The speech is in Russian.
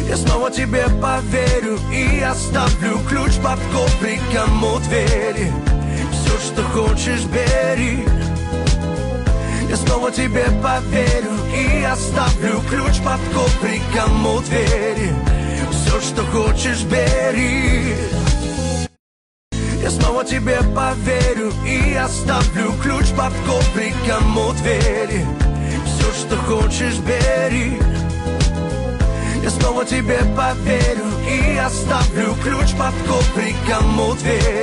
Я снова тебе поверю и оставлю ключ под ковриком у двери. Все, что хочешь, бери. Я снова тебе поверю и оставлю ключ под ковриком у двери. Все, что хочешь, бери. Я снова тебе поверю и оставлю ключ под ковриком у двери. Все, что хочешь, бери. Я снова тебе поверю и оставлю ключ под ковриком у двери.